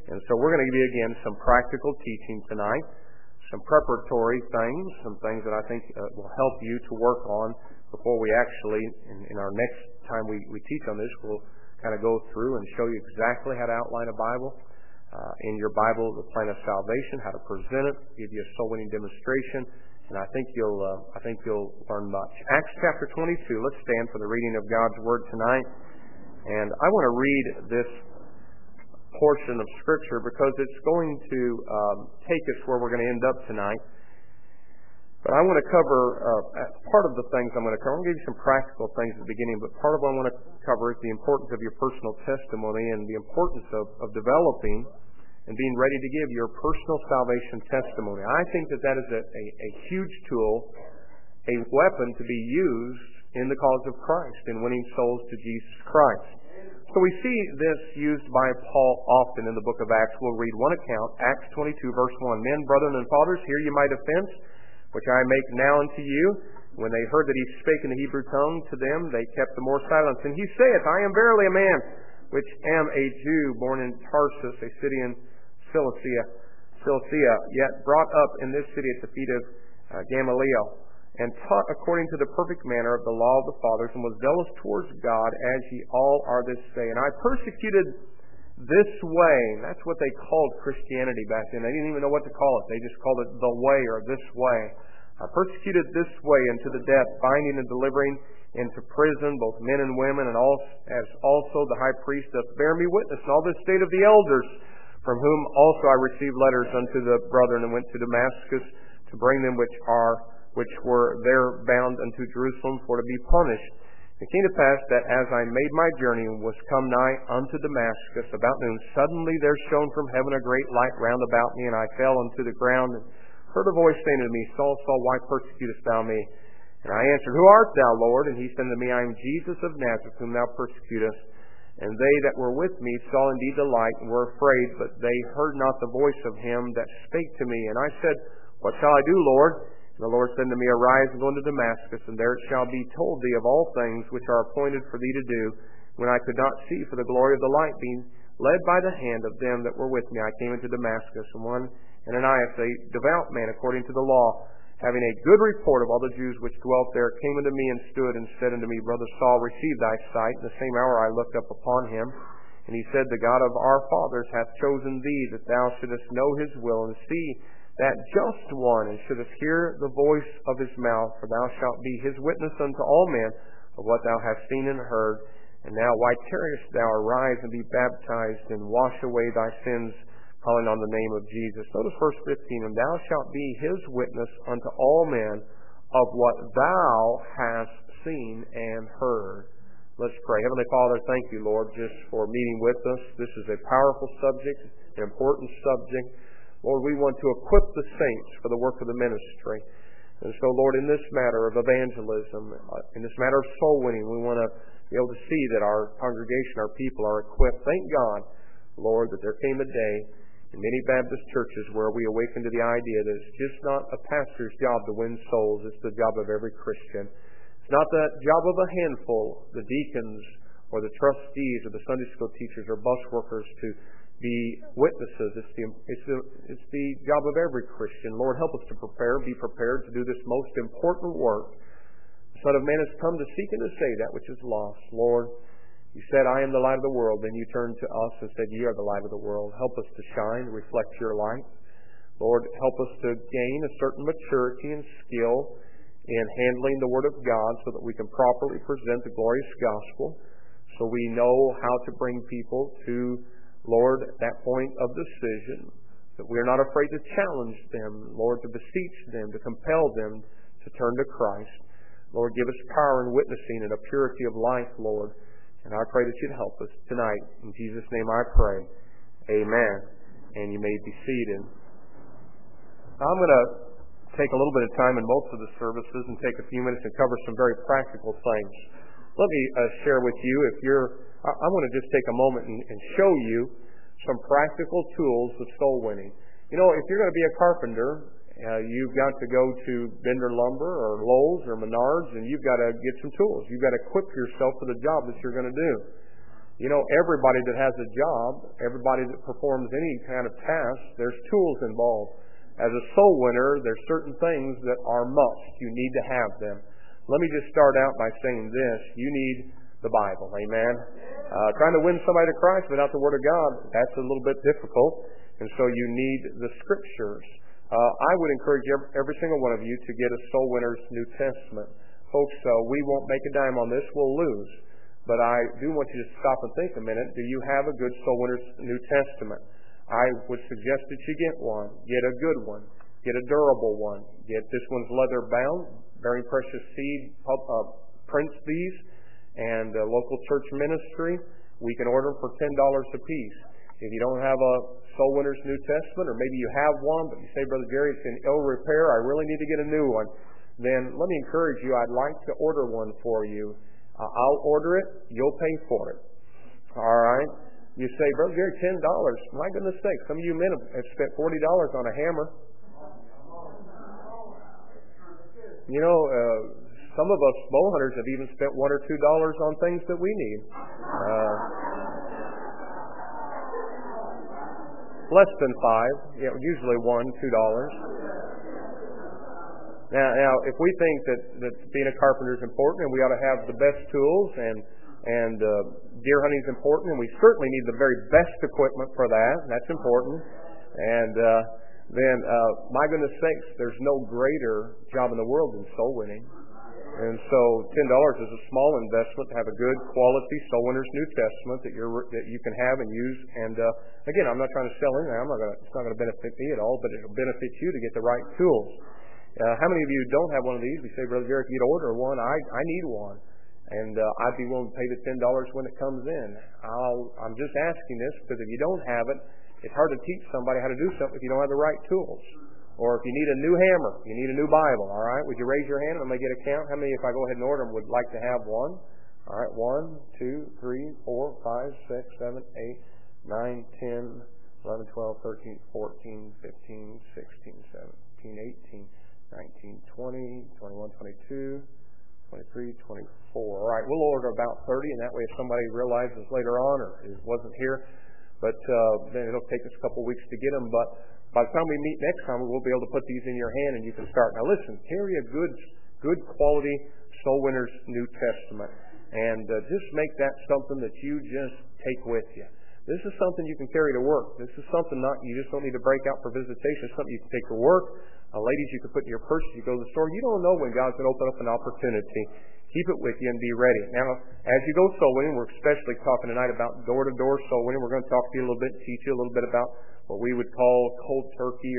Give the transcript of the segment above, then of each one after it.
And so we're going to give you again some practical teaching tonight, some preparatory things, some things that I think will help you to work on before we actually, in our next time we teach on this, we'll kind of go through and show you exactly how to outline a Bible. In your Bible, the plan of salvation, how to present it, give you a soul winning demonstration, and I think you'll learn much. Acts chapter 22. Let's stand for the reading of God's Word tonight. And I want to read this portion of Scripture because it's going to take us where we're going to end up tonight. But I want to cover part of the things I'm going to cover. I'm going to give you some practical things at the beginning, but part of what I want to cover is the importance of your personal testimony and the importance of developing and being ready to give your personal salvation testimony. I think that is a huge tool, a weapon to be used in the cause of Christ, in winning souls to Jesus Christ. So we see this used by Paul often in the book of Acts. We'll read one account, Acts 22, verse 1. Men, brethren, and fathers, hear ye my defense, which I make now unto you. When they heard that he spake in the Hebrew tongue to them, they kept the more silence. And he saith, I am verily a man, which am a Jew, born in Tarsus, a city in Cilicia, yet brought up in this city at the feet of Gamaliel, and taught according to the perfect manner of the law of the fathers, and was zealous towards God, as ye all are this day. And I persecuted this way. That's what they called Christianity back then. They didn't even know what to call it. They just called it the way or this way. I persecuted this way unto the death, binding and delivering into prison both men and women, and as also the high priest doth bear me witness in all this state of the elders, from whom also I received letters unto the brethren, and went to Damascus to bring them which were there bound unto Jerusalem for to be punished. It came to pass that as I made my journey and was come nigh unto Damascus about noon, suddenly there shone from heaven a great light round about me, and I fell unto the ground, and heard a voice saying unto me, Saul, Saul, why persecutest thou me? And I answered, Who art thou, Lord? And he said unto me, I am Jesus of Nazareth, whom thou persecutest. And they that were with me saw indeed the light, and were afraid, but they heard not the voice of him that spake to me. And I said, What shall I do, Lord? And the Lord said unto me, Arise and go into Damascus, and there it shall be told thee of all things which are appointed for thee to do. When I could not see for the glory of the light, being led by the hand of them that were with me, I came into Damascus. And one Ananias, a devout man according to the law, having a good report of all the Jews which dwelt there, came unto me and stood and said unto me, Brother Saul, receive thy sight. In the same hour I looked up upon him, and he said, The God of our fathers hath chosen thee, that thou shouldest know his will, and see that just one, and shouldest hear the voice of his mouth, for thou shalt be his witness unto all men of what thou hast seen and heard. And now why tarriest thou? Arise and be baptized, and wash away thy sins, calling on the name of Jesus. Notice verse 15, And thou shalt be his witness unto all men of what thou hast seen and heard. Let's pray. Heavenly Father, thank you, Lord, just for meeting with us. This is a powerful subject, an important subject. Lord, we want to equip the saints for the work of the ministry. And so, Lord, in this matter of evangelism, in this matter of soul winning, we want to be able to see that our congregation, our people are equipped. Thank God, Lord, that there came a day in many Baptist churches where we awaken to the idea that it's just not a pastor's job to win souls, it's the job of every Christian. It's not the job of a handful, the deacons or the trustees or the Sunday school teachers or bus workers to be witnesses. It's the job of every Christian. Lord, help us to be prepared to do this most important work. The Son of Man has come to seek and to save that which is lost. Lord, you said, I am the light of the world. Then you turned to us and said, Ye are the light of the world. Help us to shine, reflect your light. Lord, help us to gain a certain maturity and skill in handling the Word of God so that we can properly present the glorious gospel, so we know how to bring people to, Lord, that point of decision, that we are not afraid to challenge them, Lord, to beseech them, to compel them to turn to Christ. Lord, give us power in witnessing and a purity of life, Lord. And I pray that you'd help us tonight. In Jesus' name I pray. Amen. And you may be seated. I'm going to take a little bit of time in most of the services and take a few minutes and cover some very practical things. Let me share with you, I want to just take a moment and show you some practical tools of soul winning. You know, if you're going to be a carpenter, you've got to go to Bender Lumber or Lowe's or Menards, and you've got to get some tools. You've got to equip yourself for the job that you're going to do. Everybody that has a job, everybody that performs any kind of task, there's tools involved. As a soul winner, there's certain things that are must. You need to have them. Let me just start out by saying this. You need the Bible. Amen? Trying to win somebody to Christ without the Word of God, that's a little bit difficult. And so you need the Scriptures. I would encourage every single one of you to get a Soul Winner's New Testament. Folks, we won't make a dime on this. We'll lose. But I do want you to stop and think a minute. Do you have a good Soul Winner's New Testament? I would suggest that you get one. Get a good one. Get a durable one. This one's leather bound. Very Precious Seed prints these. And local church ministry, we can order them for $10 a piece. If you don't have a Soul Winner's New Testament, or maybe you have one, but you say, Brother Jerry, it's in ill repair, I really need to get a new one, then let me encourage you, I'd like to order one for you. I'll order it, you'll pay for it. All right? You say, Brother Jerry, $10. My goodness sake, some of you men have spent $40 on a hammer. Some of us bow hunters have even spent $1 or $2 on things that we need. Less than $5. Usually $1, $2. Now, if we think that being a carpenter is important and we ought to have the best tools and deer hunting is important, and we certainly need the very best equipment for that. That's important. And then, my goodness sakes, there's no greater job in the world than soul winning. And so $10 is a small investment to have a good quality Soul Winner's New Testament that you can have and use. And again, I'm not trying to sell anything. It's not going to benefit me at all, but it'll benefit you to get the right tools. How many of you don't have one of these? We say, Brother Derek, you'd order one. I need one. And I'd be willing to pay the $10 when it comes in. I'm just asking this because if you don't have it, it's hard to teach somebody how to do something if you don't have the right tools. Or if you need a new hammer, you need a new Bible, all right? Would you raise your hand and I'm going to get a count? How many, if I go ahead and order them, would like to have one? All right, 1, 2, 3, 4, 5, 6, 7, 8, 9, 10, 11, 12, 13, 14, 15, 16, 17, 18, 19, 20, 21, 22, 23, 24. All right, we'll order about 30, and that way if somebody realizes later on or wasn't here, but then it'll take us a couple weeks to get them. But by the time we meet next time, we'll be able to put these in your hand and you can start. Now listen, carry a good quality Soul Winner's New Testament. And just make that something that you just take with you. This is something you can carry to work. This is something you just don't need to break out for visitation. It's something you can take to work. Ladies, you can put in your purse as you go to the store. You don't know when God's going to open up an opportunity. Keep it with you and be ready. Now, as you go soul winning, we're especially talking tonight about door-to-door soul winning. We're going to talk to you a little bit, teach you a little bit about what we would call cold turkey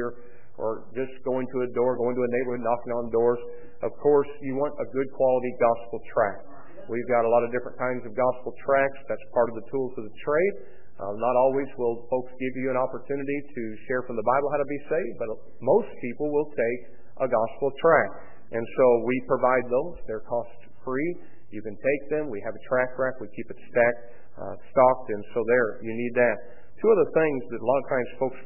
or just going to a door, going to a neighborhood, knocking on doors. Of course, you want a good quality gospel tract. We've got a lot of different kinds of gospel tracts. That's part of the tools of the trade. Not always will folks give you an opportunity to share from the Bible how to be saved, but most people will take a gospel tract. And so we provide those. They're cost-free. You can take them. We have a tract rack. We keep it stocked, and so there, you need that. Two other things that a lot of times folks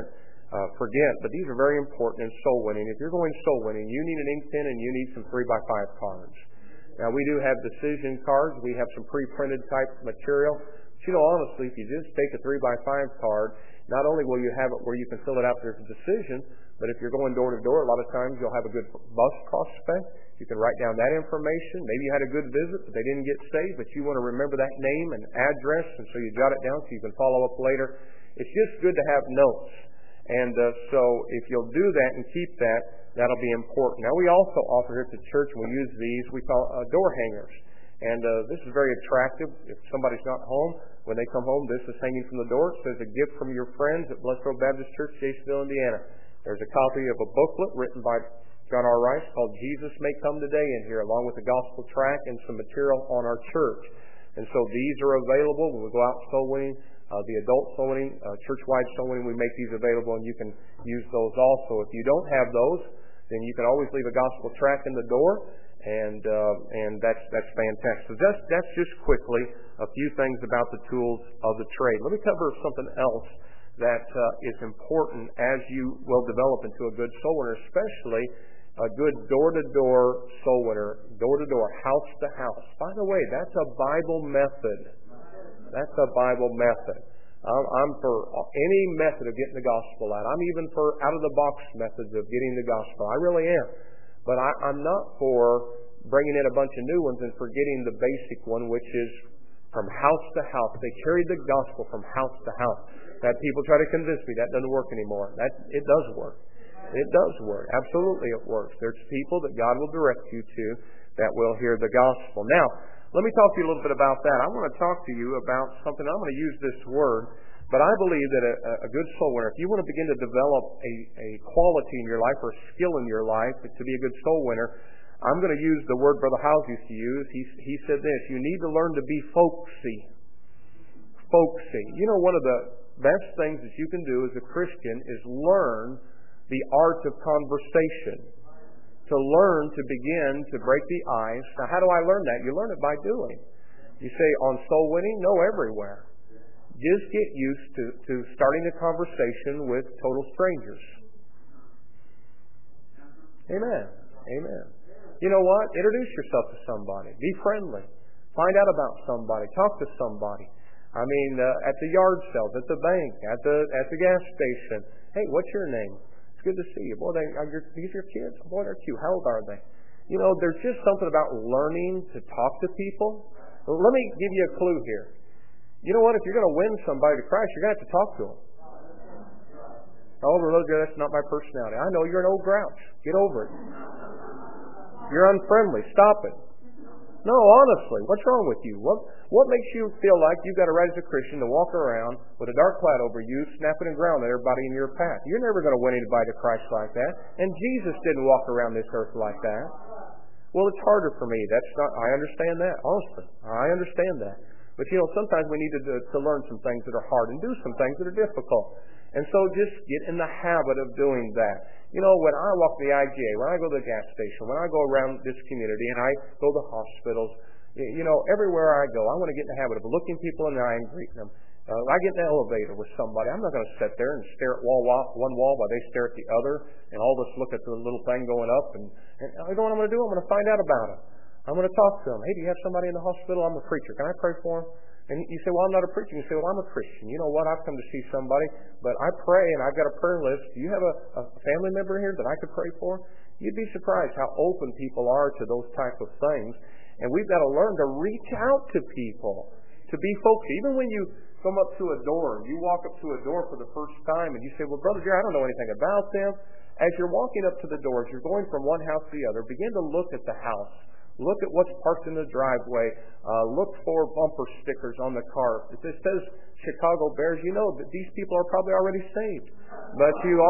forget, but these are very important in soul winning. If you're going soul winning, you need an ink pen and you need some 3x5 cards. Now, we do have decision cards. We have some pre-printed type material. But, honestly, if you just take a 3x5 card, not only will you have it where you can fill it out there's a decision, but if you're going door to door, a lot of times you'll have a good bus prospect. You can write down that information. Maybe you had a good visit, but they didn't get saved, but you want to remember that name and address, and so you jot it down so you can follow up later. It's just good to have notes. And so if you'll do that and keep that, that'll be important. Now, we also offer here at the church, and we use these, we call door hangers. And this is very attractive. If somebody's not home, when they come home, this is hanging from the door. It says, "A gift from your friends at Blessed Road Baptist Church, Jasonville, Indiana." There's a copy of a booklet written by John R. Rice called "Jesus May Come Today" in here, along with a gospel tract and some material on our church. And so these are available when we go out soul winning. The adult soul winning, church-wide soul winning, we make these available, and you can use those also. If you don't have those, then you can always leave a gospel tract in the door, and that's fantastic. So that's just quickly a few things about the tools of the trade. Let me cover something else that is important as you will develop into a good soul winner, especially a good door-to-door soul winner, door-to-door, house-to-house. By the way, that's a Bible method. That's a Bible method. I'm for any method of getting the gospel out. I'm even for out-of-the-box methods of getting the gospel. I really am. But I'm not for bringing in a bunch of new ones and forgetting the basic one, which is from house to house. They carry the gospel from house to house. That people try to convince me that doesn't work anymore. It does work. It does work. Absolutely it works. There's people that God will direct you to that will hear the gospel. Now, let me talk to you a little bit about that. I want to talk to you about something. I'm going to use this word, but I believe that a good soul winner, if you want to begin to develop a quality in your life or a skill in your life to be a good soul winner, I'm going to use the word Brother Howes used to use. He said this: you need to learn to be folksy. Folksy. You know, one of the best things that you can do as a Christian is learn the art of conversation. To learn to begin to break the ice. Now, how do I learn that? You learn it by doing. You say, on soul winning? No, everywhere. Just get used to starting a conversation with total strangers. Amen. Amen. You know what? Introduce yourself to somebody. Be friendly. Find out about somebody. Talk to somebody. I mean, at the yard sales, at the bank, at the gas station. Hey, what's your name? It's good to see you. Boy, these are your kids? Boy, they're cute. How old are they? You know, there's just something about learning to talk to people. Well, let me give you a clue here. You know what? If you're going to win somebody to Christ, you're going to have to talk to them. Oh, brother, that's not my personality. I know you're an old grouch. Get over it. You're unfriendly. Stop it. No, honestly, what's wrong with you? What makes you feel like you've got a right as a Christian to walk around with a dark cloud over you, snapping and growling at everybody in your path? You're never going to win anybody to Christ like that. And Jesus didn't walk around this earth like that. Well, it's harder for me. I understand that, honestly. I understand that. But, you know, sometimes we need to learn some things that are hard and do some things that are difficult. And so just get in the habit of doing that. You know, when I walk the IGA, when I go to the gas station, when I go around this community and I go to hospitals, you know, everywhere I go, I want to get in the habit of looking people in the eye and greeting them. I get in the elevator with somebody. I'm not going to sit there and stare at one wall while they stare at the other and all of us look at the little thing going up. And you know what I'm going to do? I'm going to find out about it. I'm going to talk to them. Hey, do you have somebody in the hospital? I'm a preacher. Can I pray for them? And you say, well, I'm not a preacher. You say, well, I'm a Christian. You know what? I've come to see somebody, but I pray and I've got a prayer list. Do you have a family member here that I could pray for? You'd be surprised how open people are to those type of things. And we've got to learn to reach out to people, to be folksy. Even when you come up to a door, you walk up to a door for the first time and you say, well, Brother Jerry, I don't know anything about them. As you're walking up to the doors, you're going from one house to the other, begin to look at the house. Look at what's parked in the driveway. Look for bumper stickers on the car. If it says Chicago Bears, you know that these people are probably already saved. But you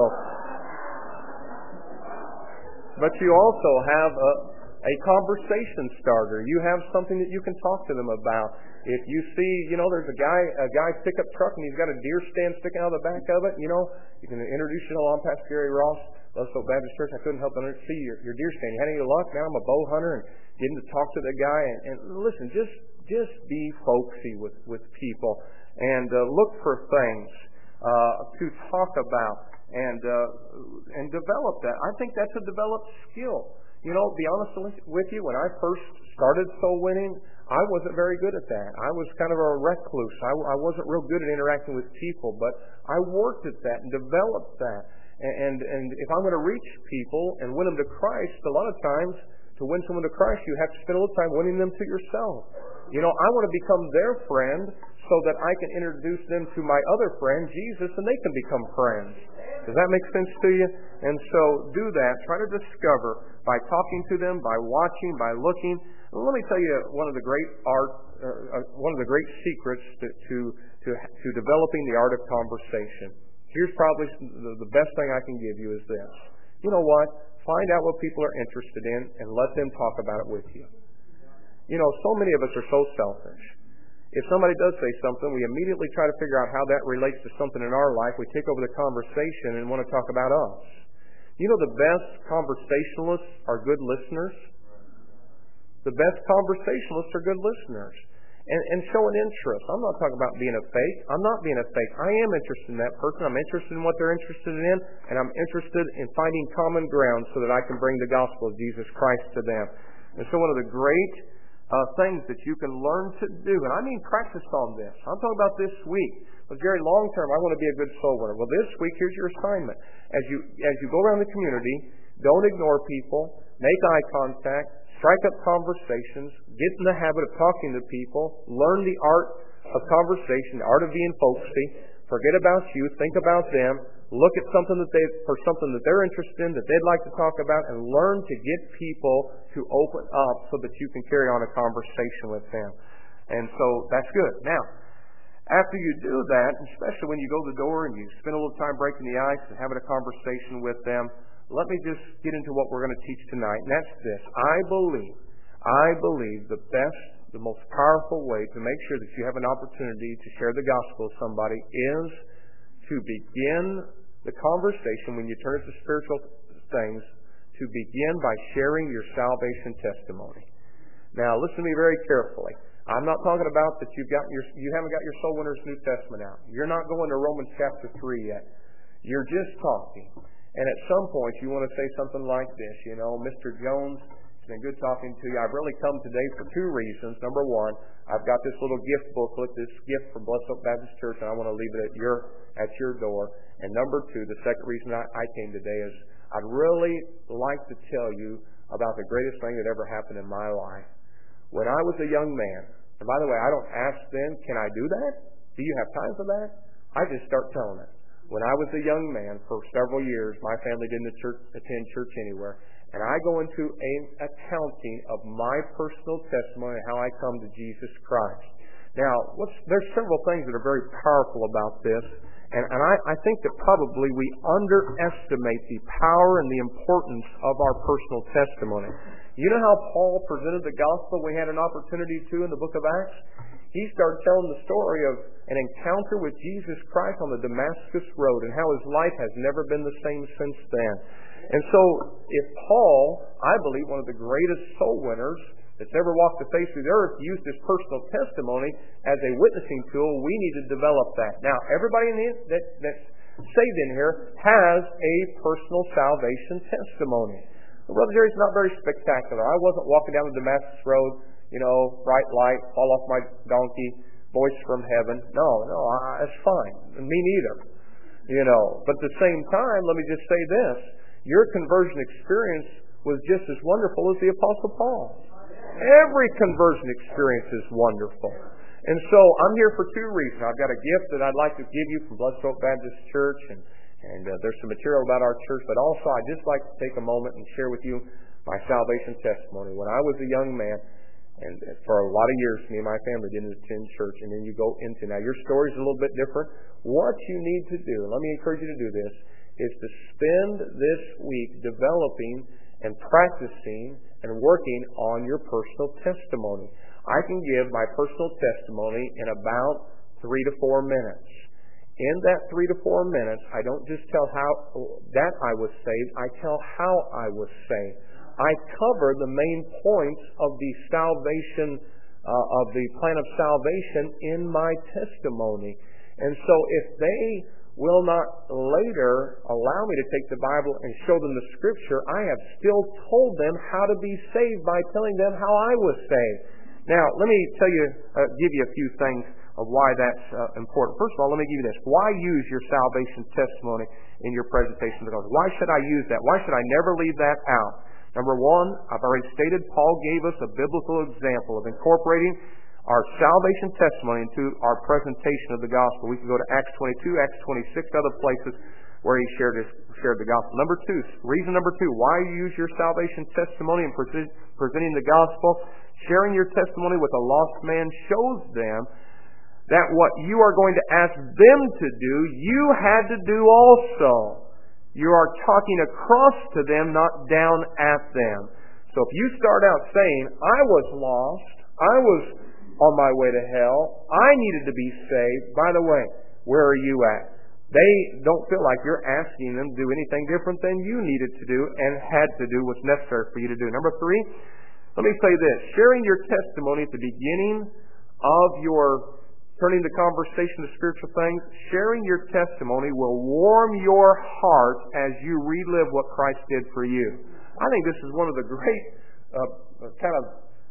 also have a conversation starter. You have something that you can talk to them about. If you see, you know, there's a guy pickup truck and he's got a deer stand sticking out of the back of it, you know, you can introduce you to I'm Pastor Gary Ross. Love's Baptist Church. I couldn't help but see your deer stand. You had any luck? Now I'm a bow hunter, and getting to talk to the guy. And listen, just be folksy with people, and look for things to talk about, and develop that. I think that's a developed skill. You know, be honest with you, when I first started soul winning, I wasn't very good at that. I was kind of a recluse. I wasn't real good at interacting with people, but I worked at that and developed that. And if I'm going to reach people and win them to Christ, a lot of times to win someone to Christ, you have to spend a little time winning them to yourself. You know, I want to become their friend so that I can introduce them to my other friend, Jesus, and they can become friends. Does that make sense to you? And so do that. Try to discover by talking to them, by watching, by looking. And let me tell you one of the great one of the great secrets to developing the art of conversation. Here's probably the best thing I can give you is this. You know what? Find out what people are interested in and let them talk about it with you. You know, so many of us are so selfish. If somebody does say something, we immediately try to figure out how that relates to something in our life. We take over the conversation and want to talk about us. You know, the best conversationalists are good listeners. The best conversationalists are good listeners. And show an interest. I'm not talking about being a fake. I'm not being a fake. I am interested in that person. I'm interested in what they're interested in, and I'm interested in finding common ground so that I can bring the gospel of Jesus Christ to them. And so one of the great things that you can learn to do. And I mean practice on this. I'm talking about this week. But Jerry, long term, I want to be a good soul winner. Well, this week, here's your assignment. As you go around the community, don't ignore people, make eye contact, strike up conversations, get in the habit of talking to people, learn the art of conversation, the art of being folksy. Forget about you, think about them, look at something that they're interested in, that they'd like to talk about, and learn to get people to open up so that you can carry on a conversation with them. And so that's good. Now, after you do that, especially when you go to the door and you spend a little time breaking the ice and having a conversation with them, let me just get into what we're going to teach tonight, and that's this. I believe the best, the most powerful way to make sure that you have an opportunity to share the gospel with somebody is to begin the conversation when you turn to spiritual things, to begin by sharing your salvation testimony. Now, listen to me very carefully. I'm not talking about that you haven't got your Soul Winners New Testament out. You're not going to Romans chapter 3 yet. You're just talking. And at some point, you want to say something like this, Mr. Jones, it's been good talking to you. I've really come today for two reasons. Number one, I've got this little gift booklet, this gift from Blessed Hope Baptist Church, and I want to leave it at your door. And number two, the second reason I came today is I'd really like to tell you about the greatest thing that ever happened in my life. When I was a young man, and by the way, I don't ask them, can I do that? Do you have time for that? I just start telling it. When I was a young man, for several years, my family didn't attend church anywhere. And I go into an accounting of my personal testimony, how I come to Jesus Christ. Now, there's several things that are very powerful about this. And I think that probably we underestimate the power and the importance of our personal testimony. You know how Paul presented the gospel we had an opportunity to in the book of Acts? He started telling the story of an encounter with Jesus Christ on the Damascus Road and how his life has never been the same since then. And so, if Paul, I believe one of the greatest soul winners that's ever walked the face of the earth, used his personal testimony as a witnessing tool, we need to develop that. Now, everybody that's saved in here has a personal salvation testimony. Well, Brother Jerry, it's not very spectacular. I wasn't walking down the Damascus Road, bright light, fall off my donkey, voice from heaven. No, it's fine. Me neither. But at the same time, let me just say this. Your conversion experience was just as wonderful as the Apostle Paul. Every conversion experience is wonderful. And so I'm here for two reasons. I've got a gift that I'd like to give you from Blessed Hope Baptist Church, and there's some material about our church, but also I'd just like to take a moment and share with you my salvation testimony. When I was a young man, and for a lot of years, me and my family didn't attend church, and then you go into, now your story's a little bit different. What you need to do, and let me encourage you to do this, is to spend this week developing and practicing and working on your personal testimony. I can give my personal testimony in about 3 to 4 minutes. In that 3 to 4 minutes, I don't just tell how that I was saved, I tell how I was saved. I cover the main points of the salvation, of the plan of salvation in my testimony. And so if they will not later allow me to take the Bible and show them the Scripture, I have still told them how to be saved by telling them how I was saved. Now, let me give you a few things of why that's important. First of all, let me give you this. Why use your salvation testimony in your presentation to God? Why should I use that? Why should I never leave that out? Number one, I've already stated, Paul gave us a biblical example of incorporating our salvation testimony into our presentation of the gospel. We can go to Acts 22, Acts 26, other places where he shared the gospel. Reason number two, why you use your salvation testimony in presenting the gospel. Sharing your testimony with a lost man shows them that what you are going to ask them to do, you had to do also. You are talking across to them, not down at them. So if you start out saying, I was lost, I was on my way to hell, I needed to be saved, by the way, where are you at? They don't feel like you're asking them to do anything different than you needed to do and had to do what's necessary for you to do. Number three, let me say this. Sharing your testimony at the beginning of your turning the conversation to spiritual things, sharing your testimony will warm your heart as you relive what Christ did for you. I think this is one of the great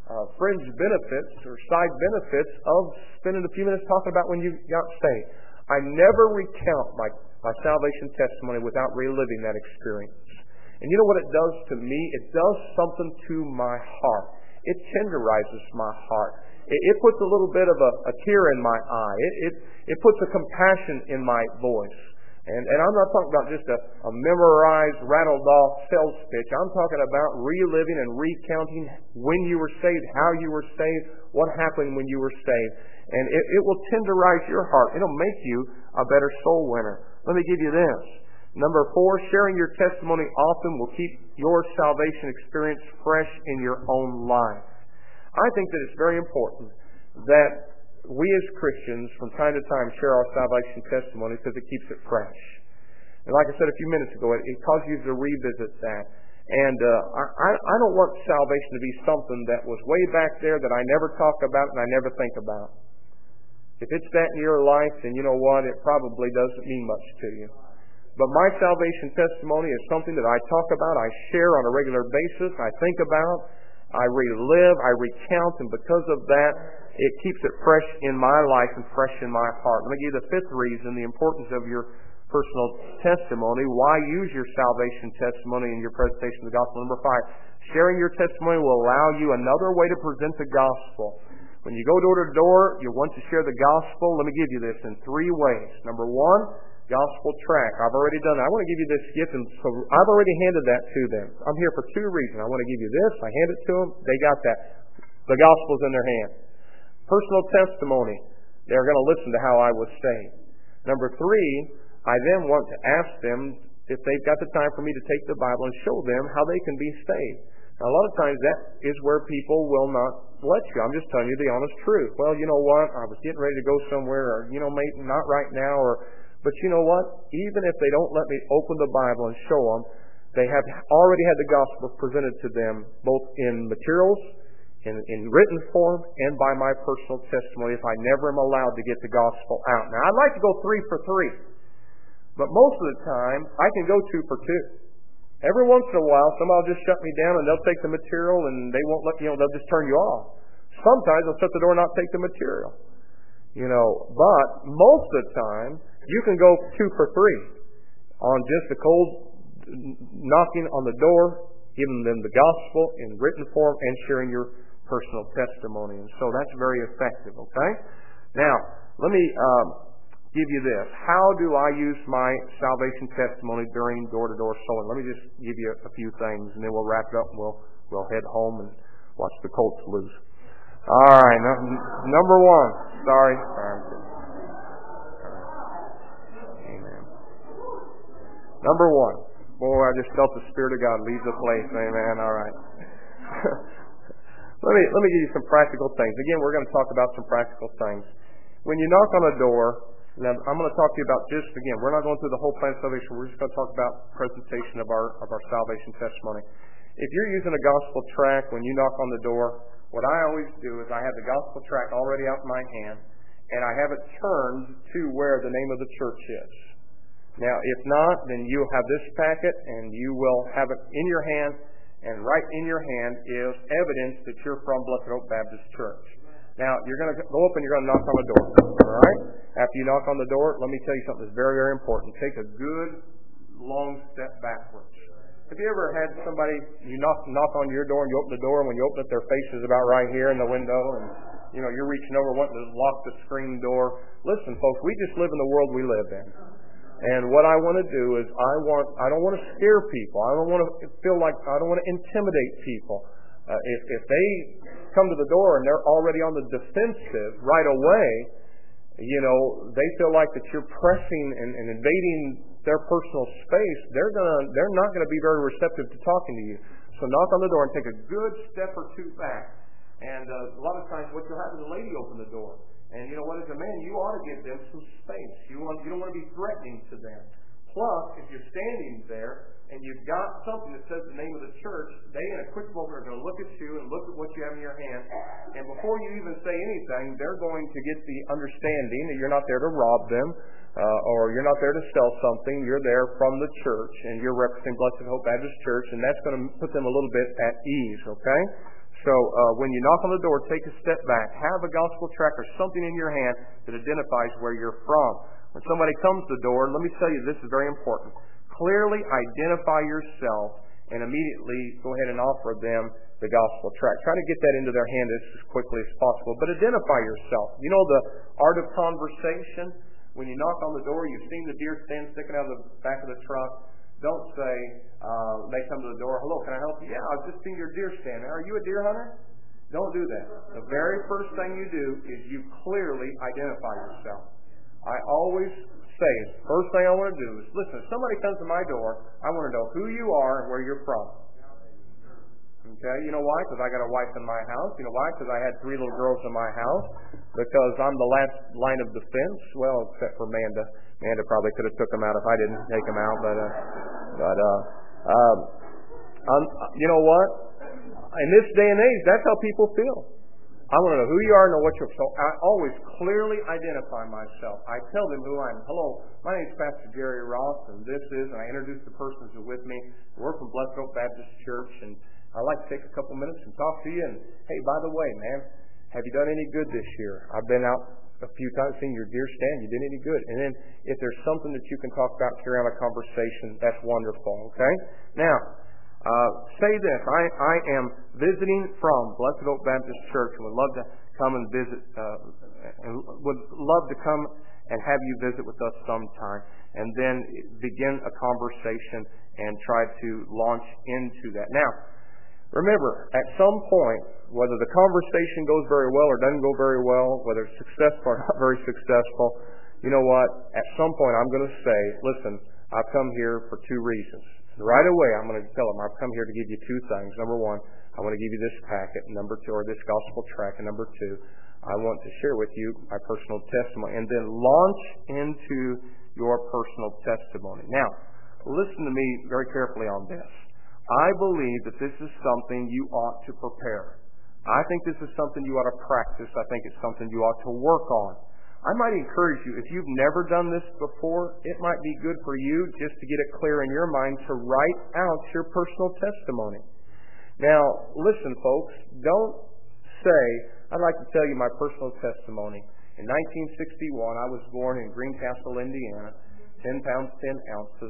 fringe benefits or side benefits of spending a few minutes talking about when you got saved. I never recount my salvation testimony without reliving that experience. And you know what it does to me? It does something to my heart. It tenderizes my heart. It puts a little bit of a tear in my eye. It puts a compassion in my voice. And I'm not talking about just a memorized, rattled-off sales pitch. I'm talking about reliving and recounting when you were saved, how you were saved, what happened when you were saved. And it will tenderize your heart. It'll make you a better soul winner. Let me give you this. Number 4, sharing your testimony often will keep your salvation experience fresh in your own life. I think that it's very important that we as Christians from time to time share our salvation testimony because it keeps it fresh. And like I said a few minutes ago, it causes you to revisit that. And I don't want salvation to be something that was way back there that I never talk about and I never think about. If it's that in your life, then you know what? It probably doesn't mean much to you. But my salvation testimony is something that I talk about, I share on a regular basis, I think about, I relive, I recount, and because of that, it keeps it fresh in my life and fresh in my heart. Let me give you the 5th reason, the importance of your personal testimony. Why use your salvation testimony in your presentation of the gospel? Number 5, sharing your testimony will allow you another way to present the gospel. When you go door to door, you want to share the gospel. Let me give you this in 3 ways. Number 1, gospel tract. I've already done that. I want to give you this gift, and so I've already handed that to them. I'm here for 2 reasons. I want to give you this. I hand it to them. They got that. The gospel's in their hand. Personal testimony. They're going to listen to how I was saved. Number 3, I then want to ask them if they've got the time for me to take the Bible and show them how they can be saved. Now, a lot of times that is where people will not let you. I'm just telling you the honest truth. Well, you know what? I was getting ready to go somewhere, or, you know, maybe not right now, but you know what? Even if they don't let me open the Bible and show them, they have already had the gospel presented to them, both in materials, in written form, and by my personal testimony if I never am allowed to get the gospel out. Now, I'd like to go 3 for 3, but most of the time, I can go 2 for 2. Every once in a while, somebody will just shut me down and they'll take the material and they won't let you know, they'll just turn you off. Sometimes they'll shut the door and not take the material. You know, but most of the time, you can go 2 for 3 on just a cold knocking on the door, giving them the gospel in written form, and sharing your personal testimony. And so that's very effective, okay? Now, let me give you this. How do I use my salvation testimony during door-to-door sowing? Let me just give you a few things, and then we'll wrap it up, and we'll head home and watch the Colts lose. All right, number 1. Sorry. Amen. Number 1. Boy, I just felt the Spirit of God leave the place. Amen. All right. Let me give you some practical things. Again, we're going to talk about some practical things. When you knock on a door, now I'm going to talk to you about just, again, we're not going through the whole plan of salvation. We're just going to talk about presentation of our salvation testimony. If you're using a gospel tract when you knock on the door, what I always do is I have the gospel tract already out in my hand, and I have it turned to where the name of the church is. Now, if not, then you'll have this packet, and you will have it in your hand, and right in your hand is evidence that you're from Blessed Hope Baptist Church. Now, you're going to go up and you're going to knock on the door. All right? After you knock on the door, let me tell you something that's very, very important. Take a good, long step backwards. Have you ever had somebody, you knock on your door and you open the door, and when you open it, their face is about right here in the window, and you know you're reaching over wanting to lock the screen door. Listen, folks, we just live in the world we live in. And what I want to do is I don't want to scare people. I don't want to intimidate people. If they come to the door and they're already on the defensive right away, you know, they feel like that you're pressing and invading their personal space, they're not going to be very receptive to talking to you. So knock on the door and take a good step or 2 back. And a lot of times what you'll have is a lady open the door. And you know what, as a man, you ought to give them some space. You don't want to be threatening to them. Plus, if you're standing there and you've got something that says the name of the church, they in a quick moment are going to look at you and look at what you have in your hand. And before you even say anything, they're going to get the understanding that you're not there to rob them, or you're not there to sell something. You're there from the church, and you're representing Blessed Hope Baptist Church, and that's going to put them a little bit at ease, okay? So when you knock on the door, take a step back. Have a gospel tract or something in your hand that identifies where you're from. When somebody comes to the door, let me tell you, this is very important. Clearly identify yourself and immediately go ahead and offer them the gospel tract. Try to get that into their hand as quickly as possible. But identify yourself. You know the art of conversation? When you knock on the door, you've seen the deer stand sticking out of the back of the truck. Don't say, they come to the door, hello, can I help you? Yeah, I've just seen your deer stand. Are you a deer hunter? Don't do that. The very first thing you do is you clearly identify yourself. I always say, first thing I want to do is, listen, if somebody comes to my door, I want to know who you are and where you're from. Okay, you know why? Because I got a wife in my house. You know why? Because I had 3 little girls in my house. Because I'm the last line of defense. Well, except for Amanda. Amanda probably could have took them out if I didn't take them out. You know what? In this day and age, that's how people feel. I want to know who you are and know what you're. So I always clearly identify myself. I tell them who I am. Hello, my name is Pastor Jerry Ross, and this is, and I introduce the persons who are with me. We're from Blessed Oak Baptist Church, and I'd like to take a couple minutes and talk to you. And hey, by the way, man, have you done any good this year? I've been out a few times, seen your deer stand. You did any good? And then if there's something that you can talk about, carry on a conversation, that's wonderful. Okay. Now, say this. I am visiting from Blessed Oak Baptist Church and would love to come and visit, and would love to come and have you visit with us sometime, and then begin a conversation and try to launch into that. Now, remember, at some point, whether the conversation goes very well or doesn't go very well, whether it's successful or not very successful, you know what? At some point, I'm going to say, listen, I've come here for 2 reasons. Right away, I'm going to tell them, I've come here to give you 2 things. Number 1, I want to give you this packet. Number 2, or this gospel tract. And number 2, I want to share with you my personal testimony. And then launch into your personal testimony. Now, listen to me very carefully on this. I believe that this is something you ought to prepare. I think this is something you ought to practice. I think it's something you ought to work on. I might encourage you, if you've never done this before, it might be good for you just to get it clear in your mind to write out your personal testimony. Now, listen, folks, don't say, I'd like to tell you my personal testimony. In 1961, I was born in Greencastle, Indiana, 10 pounds, 10 ounces.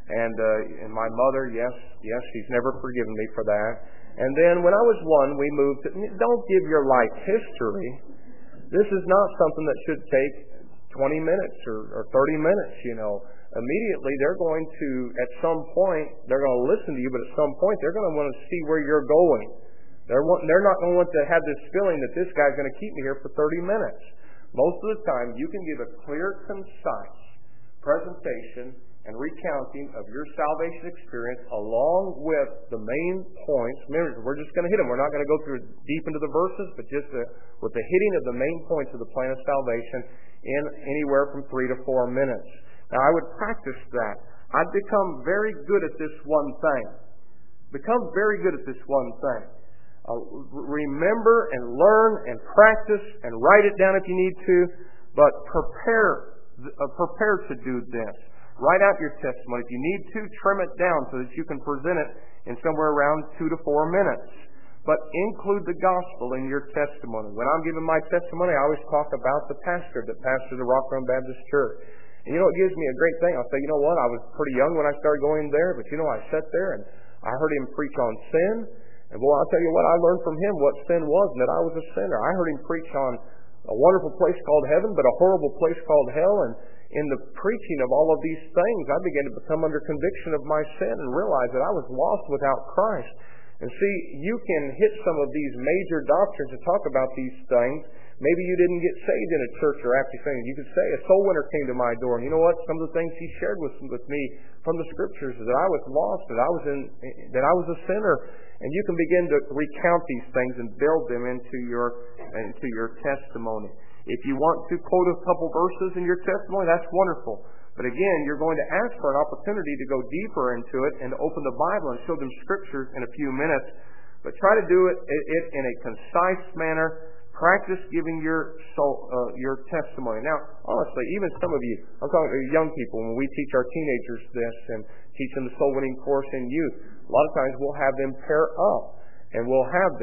And my mother, yes, she's never forgiven me for that. And then when I was 1, we moved to, don't give your life history. This is not something that should take 20 minutes or 30 minutes, you know. Immediately, they're going to, at some point, they're going to listen to you, but at some point, they're going to want to see where you're going. They're not going to want to have this feeling that this guy's going to keep me here for 30 minutes. Most of the time, you can give a clear, concise presentation and recounting of your salvation experience along with the main points. Remember, we're just going to hit them. We're not going to go through deep into the verses, but just with the hitting of the main points of the plan of salvation in anywhere from 3 to 4 minutes. Now, I would practice that. I'd become very good at this one thing. Become very good at this one thing. Remember and learn and practice and write it down if you need to, but prepare to do this. Write out your testimony. If you need to, trim it down so that you can present it in somewhere around 2 to 4 minutes. But include the gospel in your testimony. When I'm giving my testimony, I always talk about the pastor that pastored the Rock Run Baptist Church. And you know, it gives me a great thing. I'll say, you know what, I was pretty young when I started going there, but you know, I sat there and I heard him preach on sin. And boy, I'll tell you what, I learned from him what sin was and that I was a sinner. I heard him preach on a wonderful place called heaven, but a horrible place called hell. And in the preaching of all of these things, I began to become under conviction of my sin and realize that I was lost without Christ. And see, you can hit some of these major doctrines and talk about these things. Maybe you didn't get saved in a church or after saying, you could say a soul winner came to my door. And you know what? Some of the things he shared with me from the scriptures is that I was lost, that I was a sinner. And you can begin to recount these things and build them into your testimony. If you want to quote a couple verses in your testimony, that's wonderful. But again, you're going to ask for an opportunity to go deeper into it and to open the Bible and show them scriptures in a few minutes. But try to do it in a concise manner. Practice giving your testimony. Now, honestly, even some of you, I'm talking to young people, when we teach our teenagers this and teach them the soul winning course in youth, a lot of times we'll have them pair up and we'll have them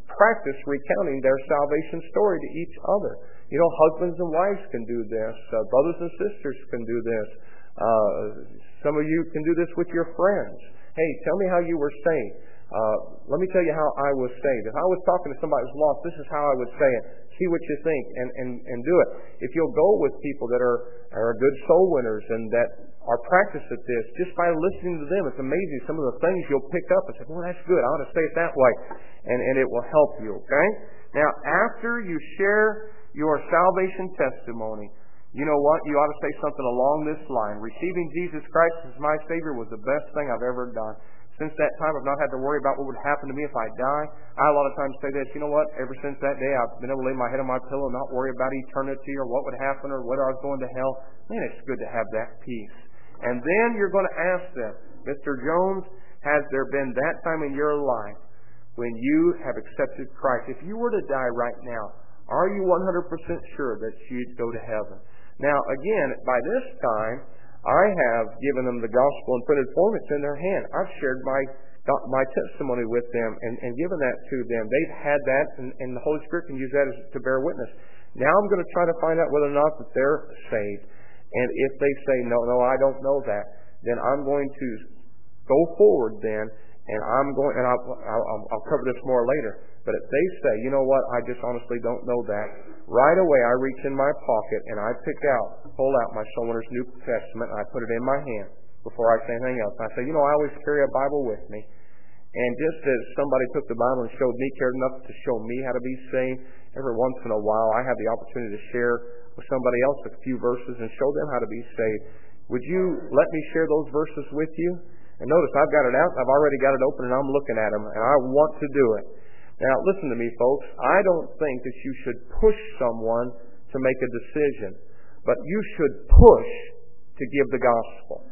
practice recounting their salvation story to each other. You know, husbands and wives can do this. Brothers and sisters can do this. Some of you can do this with your friends. Hey, tell me how you were saved. Let me tell you how I was saved. If I was talking to somebody who's lost, this is how I would say it. See what you think and do it. If you'll go with people that are good soul winners and that are practiced at this, just by listening to them, it's amazing some of the things you'll pick up and say, well, that's good. I ought to say it that way. And it will help you, okay? Now, after you share your salvation testimony, you know what? You ought to say something along this line. Receiving Jesus Christ as my Savior was the best thing I've ever done. Since that time, I've not had to worry about what would happen to me if I die. I a lot of times say this, you know what? Ever since that day, I've been able to lay my head on my pillow and not worry about eternity or what would happen or whether I was going to hell. Man, it's good to have that peace. And then you're going to ask them, Mr. Jones, has there been that time in your life when you have accepted Christ? If you were to die right now, are you 100% sure that you'd go to heaven? Now, again, by this time, I have given them the gospel in printed form. It's in their hand. I've shared my testimony with them and given that to them. They've had that, and the Holy Spirit can use that to bear witness. Now I'm going to try to find out whether or not that they're saved. And if they say, no, I don't know that, then I'm going to go forward then, and I'll cover this more later. But if they say, you know what, I just honestly don't know that, right away I reach in my pocket and I pull out my Soul Winner's New Testament, and I put it in my hand before I say anything else. I say, you know, I always carry a Bible with me. And just as somebody took the Bible and cared enough to show me how to be saved, every once in a while I have the opportunity to share with somebody else a few verses and show them how to be saved. Would you let me share those verses with you? And notice I've got it out, I've already got it open, and I'm looking at them, and I want to do it. Now, listen to me, folks. I don't think that you should push someone to make a decision, but you should push to give the gospel.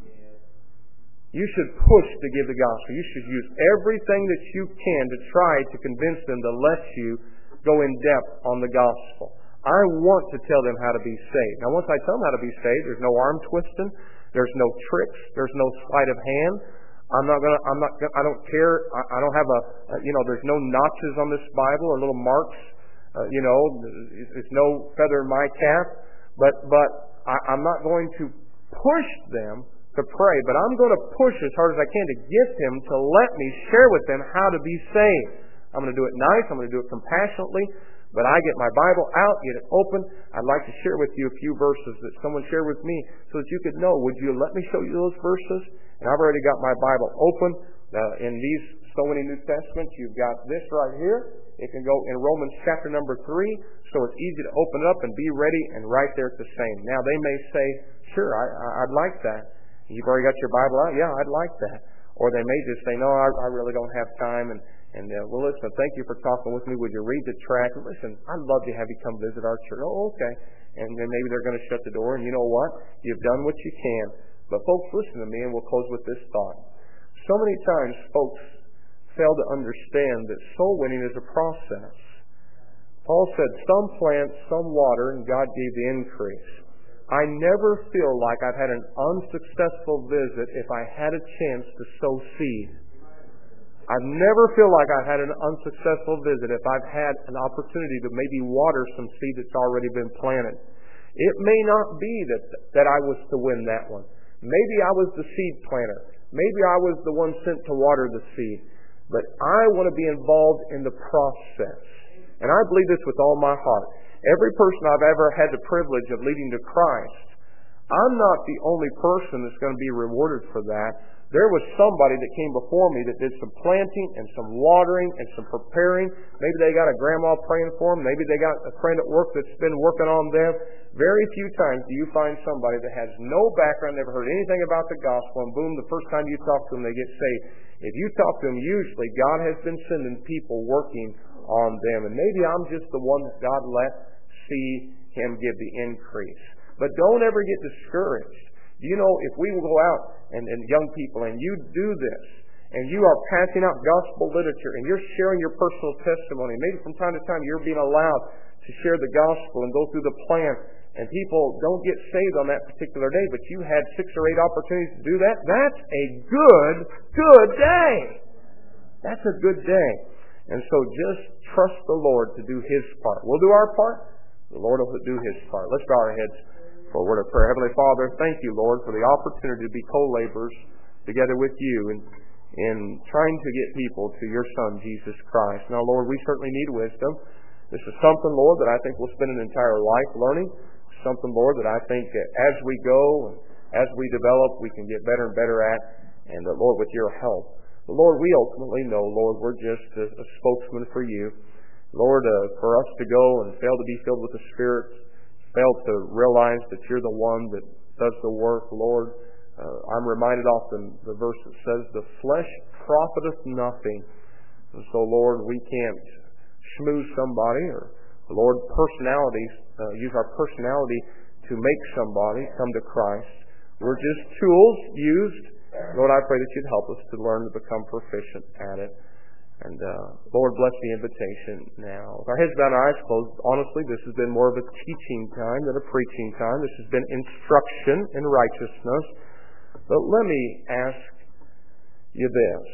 You should push to give the gospel. You should use everything that you can to try to convince them to let you go in depth on the gospel. I want to tell them how to be saved. Now, once I tell them how to be saved, there's no arm twisting, there's no tricks, there's no sleight of hand. I don't care. I don't have there's no notches on this Bible or little marks. There's no feather in my cap. But I'm not going to push them to pray, but I'm going to push as hard as I can to get them to let me share with them how to be saved. I'm going to do it nice. I'm going to do it compassionately. But I get my Bible out, get it open. I'd like to share with you a few verses that someone shared with me so that you could know. Would you let me show you those verses? And I've already got my Bible open. In these so many New Testaments, you've got this right here. It can go in Romans chapter number 3, so it's easy to open it up and be ready, and right there it's the same. Now, they may say, sure, I'd like that. You've already got your Bible out? Yeah, I'd like that. Or they may just say, no, I really don't have time, well, listen, thank you for talking with me. Would you read the tract? Listen, I'd love to have you come visit our church. Oh, okay. And then maybe they're going to shut the door, and you know what? You've done what you can. But folks, listen to me, and we'll close with this thought. So many times folks fail to understand that soul winning is a process. Paul said, some plant, some water, and God gave the increase. I never feel like I've had an unsuccessful visit if I had a chance to sow seed. I never feel like I've had an unsuccessful visit if I've had an opportunity to maybe water some seed that's already been planted. It may not be that I was to win that one. Maybe I was the seed planter. Maybe I was the one sent to water the seed. But I want to be involved in the process. And I believe this with all my heart. Every person I've ever had the privilege of leading to Christ, I'm not the only person that's going to be rewarded for that. There was somebody that came before me that did some planting and some watering and some preparing. Maybe they got a grandma praying for them. Maybe they got a friend at work that's been working on them. Very few times do you find somebody that has no background, never heard anything about the gospel, and boom, the first time you talk to them, they get saved. If you talk to them, usually God has been sending people working on them. And maybe I'm just the one that God let see Him give the increase. But don't ever get discouraged. Do you know, if we will go out and young people, and you do this, and you are passing out gospel literature, and you're sharing your personal testimony, maybe from time to time you're being allowed to share the gospel and go through the plan, and people don't get saved on that particular day, but you had 6 or 8 opportunities to do that, that's a good day. That's a good day. And so just trust the Lord to do His part. We'll do our part. The Lord will do His part. Let's bow our heads for a word of prayer. Heavenly Father, thank you, Lord, for the opportunity to be co-laborers together with you in trying to get people to your Son, Jesus Christ. Now, Lord, we certainly need wisdom. This is something, Lord, that I think we'll spend an entire life learning. Something, Lord, that I think that as we go and as we develop, we can get better and better at. And, Lord, with your help. But Lord, we ultimately know, Lord, we're just a spokesman for you. Lord, for us to go and fail to be filled with the Spirit, fail to realize that you're the one that does the work, Lord, I'm reminded often the verse that says, the flesh profiteth nothing. And so, Lord, we can't schmooze somebody or, Lord, use our personality to make somebody come to Christ. We're just tools used. Lord, I pray that you'd help us to learn to become proficient at it. And, Lord, bless the invitation now. With our heads bowed and our eyes closed, honestly, this has been more of a teaching time than a preaching time. This has been instruction in righteousness. But let me ask you this.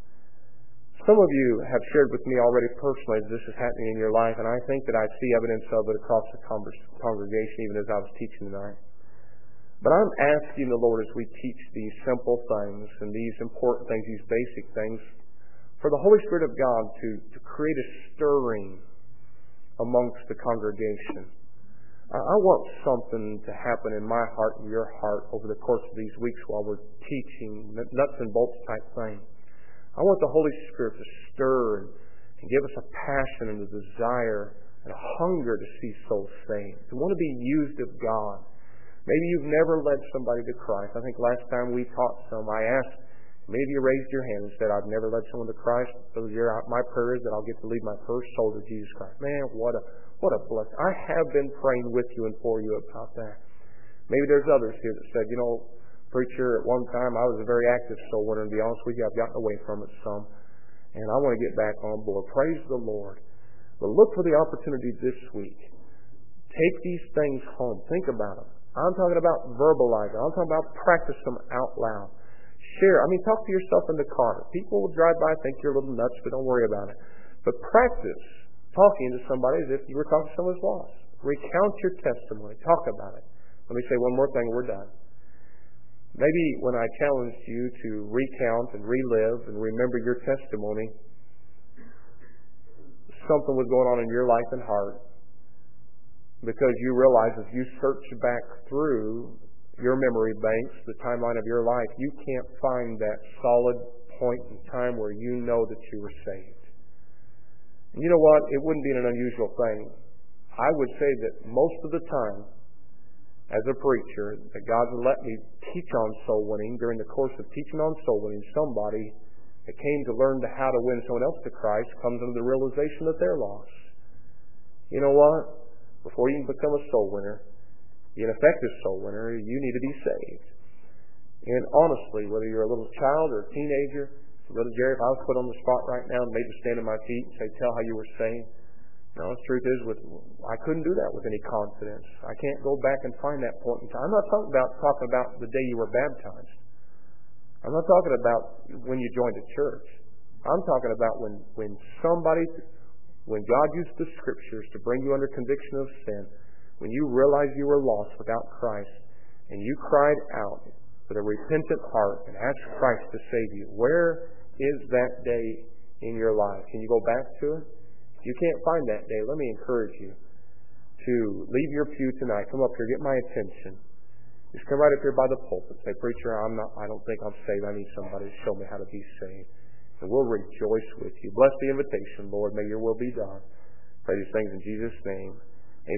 Some of you have shared with me already personally that this is happening in your life, and I think that I see evidence of it across the congregation even as I was teaching tonight. But I'm asking the Lord as we teach these simple things and these important things, these basic things, for the Holy Spirit of God to create a stirring amongst the congregation. I want something to happen in my heart and your heart over the course of these weeks while we're teaching nuts and bolts type thing. I want the Holy Spirit to stir and give us a passion and a desire and a hunger to see souls saved, to want to be used of God. Maybe you've never led somebody to Christ. I think last time we taught some, I asked, maybe you raised your hand and said, I've never led someone to Christ. So my prayer is that I'll get to lead my first soul to Jesus Christ. Man, what a blessing. I have been praying with you and for you about that. Maybe there's others here that said, preacher, at one time I was a very active soul winner, and to be honest with you, I've gotten away from it some. And I want to get back on board. Praise the Lord. But look for the opportunity this week. Take these things home. Think about them. I'm talking about verbalizing. I'm talking about practice them out loud. Share. Talk to yourself in the car. People will drive by and think you're a little nuts, but don't worry about it. But practice talking to somebody as if you were talking to someone who's lost. Recount your testimony. Talk about it. Let me say one more thing. We're done. Maybe when I challenged you to recount and relive and remember your testimony, something was going on in your life and heart. Because you realize as you search back through your memory banks, the timeline of your life, you can't find that solid point in time where you know that you were saved. And you know what? It wouldn't be an unusual thing. I would say that most of the time, as a preacher, that God would let me teach on soul winning. During the course of teaching on soul winning, somebody that came to learn how to win someone else to Christ comes into the realization that they're lost. You know what? Before you can become a soul winner, be an effective soul winner, you need to be saved. And honestly, whether you're a little child or a teenager, Brother Jerry, if I was put on the spot right now and made to stand on my feet and say, tell how you were saved, no, the truth is, I couldn't do that with any confidence. I can't go back and find that point in time. I'm not talking about the day you were baptized. I'm not talking about when you joined a church. I'm talking about when God used the Scriptures to bring you under conviction of sin, when you realized you were lost without Christ, and you cried out with a repentant heart and asked Christ to save you. Where is that day in your life? Can you go back to it? If you can't find that day, let me encourage you to leave your pew tonight. Come up here, get my attention. Just come right up here by the pulpit. Say, preacher, I don't think I'm saved. I need somebody to show me how to be saved. And we'll rejoice with you. Bless the invitation, Lord. May your will be done. Pray these things in Jesus' name.